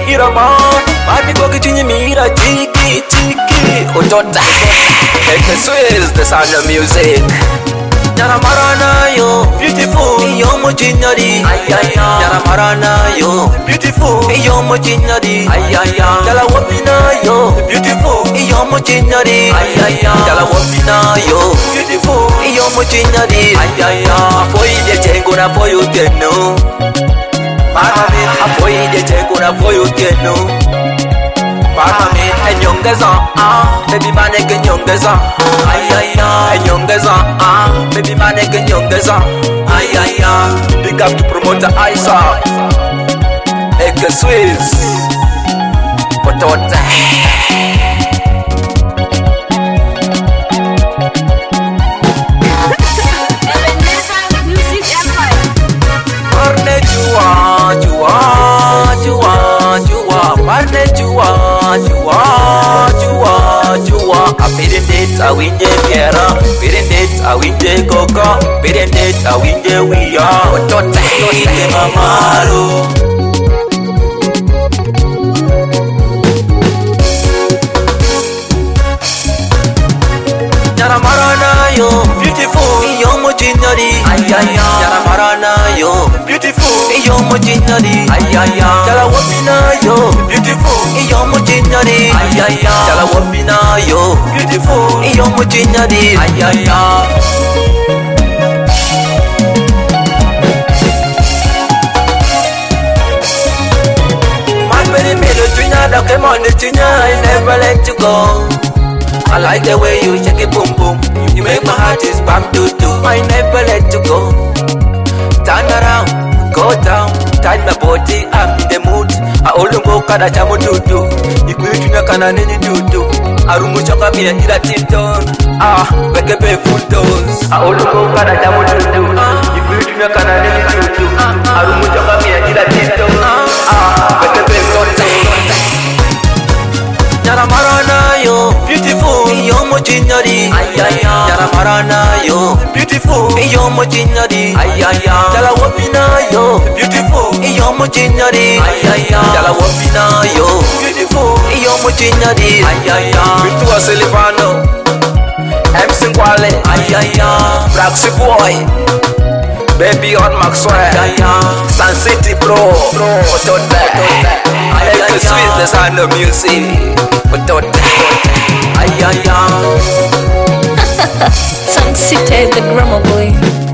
irama mani kwa kichinyi mira tiki tiki utota the Swiss the sound of music Nyana marana yo beautiful yo mochinyari Nyana marana yo beautiful yo mochinyari Jala wapina yo beautiful yo mochinyari Jala wapina yo beautiful yo mochinyari Apoide tengo na poyo tenu Apoide tengo na poyo tenu Enyongeza, baby maneke nyongeza. Enyongeza, baby maneke nyongeza. Big up to promoter Isa, Eke Swiss, Otote. Marne jua, jua, jua, jua. Marne jua, jua, jua, jua. Pirindit awinje piera, pirindit awinje koko, pirindit awinje wiya. Otote ite mamaru. Nyana marana yo beautiful yo mochinyari Nyana marana yo beautiful yo mochinyari Jala wapina yo beautiful yo mochinyari Jala wapina yo beautiful yo mochinyari My baby melo tunya da kemon tunya I never let you go I like the way you shake it boom boom. You make my heart is bam doo doo. I never let you go. Turn around, go down, touch my body, I'm in the mood. I only go kada jamu doo doo. Ikuitunya kana nini doo doo. Arumu choka mia ila tinton. Weke be full dose. I only go kada jamu doo doo. Ikuitunya kana nini doo doo. Arumu choka mia ila tinton. Weke be full dose. Nyana marana yo beautiful yo mochinyari Nyana marana yo beautiful yo mochinyari Jala wapina yo beautiful yo mochinyari Jala wapina yo beautiful yo mochinyari Bitua Silvano MC Kwale Braxy Boy Baby on Maxwell Sun City Pro Otote Eke Swiss the sound of music Otote Sun City the grammar boy